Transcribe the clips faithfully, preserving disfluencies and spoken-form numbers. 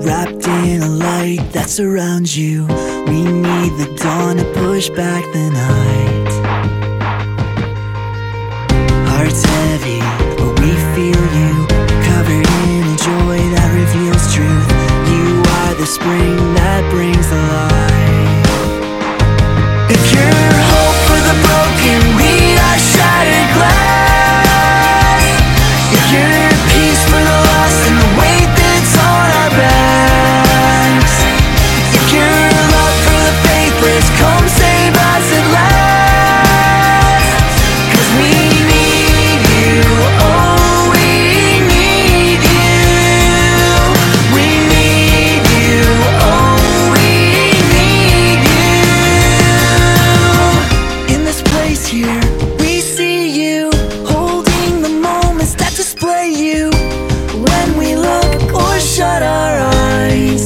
wrapped in a light that surrounds you. We need the dawn to push back the night. Hearts heavy, but we feel you, covered in a joy that reveals truth. You are the spring that brings the light. If you're hope for the broken, we are shattered glass. If you're peace for the lost and the weight that's on our backs. If you're love for the faithless, come save us at last. 'Cause we need you, oh we need you. We need you, oh we need you. In this place here, we see you, holding the moments that display you. When we look or shut our eyes,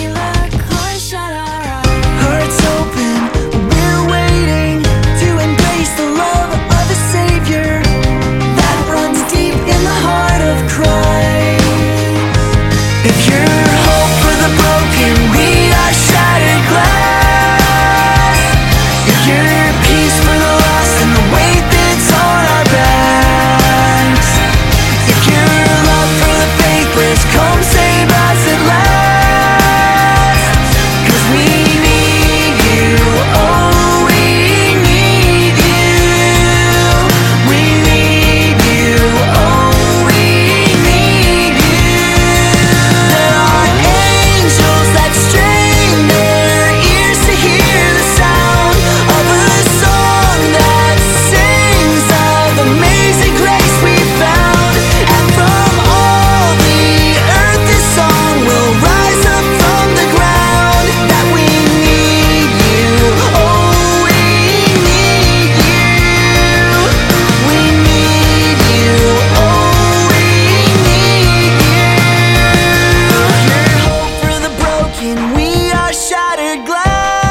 hearts open, we're waiting to embrace the love of the Savior that runs deep in the heart of Christ. If you're hope for the broken, we are shattered glass. If you're peace for the lost and the weight that's on our backs. If you're love for the faithless, come save us at last. 'Cause we need you, oh we need you. We need you, oh we need you. There are angels that strain their ears to hear the sound of a song that sings of amazing grace we found. And from all the earth this song will rise up from the ground. That we need you, oh we need you. We need you, oh we need you. You're hope for the broken, we are shattered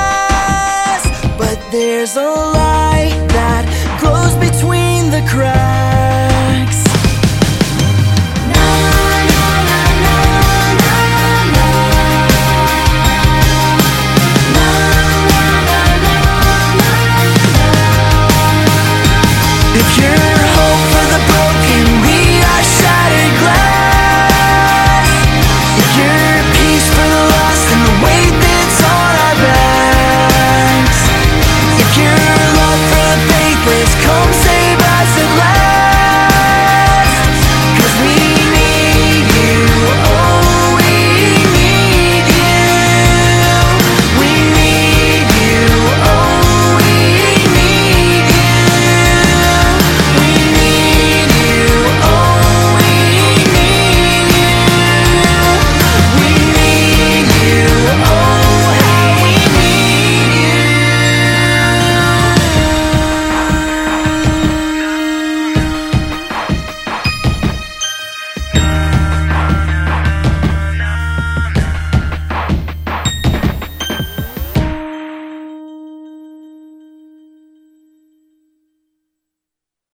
glass. But there's a light that glows between the cracks.